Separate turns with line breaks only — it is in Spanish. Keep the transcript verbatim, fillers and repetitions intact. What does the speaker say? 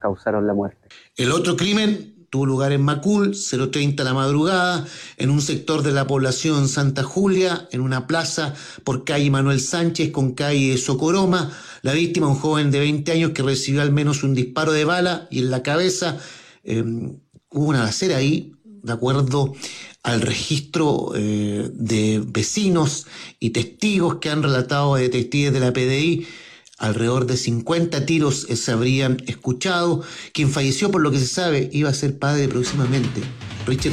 causaron la muerte.
El otro crimen tuvo lugar en Macul, cero treinta de la madrugada, en un sector de la población Santa Julia, en una plaza por calle Manuel Sánchez con calle Socoroma. La víctima, un joven de veinte años que recibió al menos un disparo de bala y en la cabeza. Eh, hubo una balacera ahí, de acuerdo al registro eh, de vecinos y testigos que han relatado a detectives de la P D I. Alrededor de cincuenta tiros se habrían escuchado. Quien falleció, por lo que se sabe, iba a ser padre próximamente.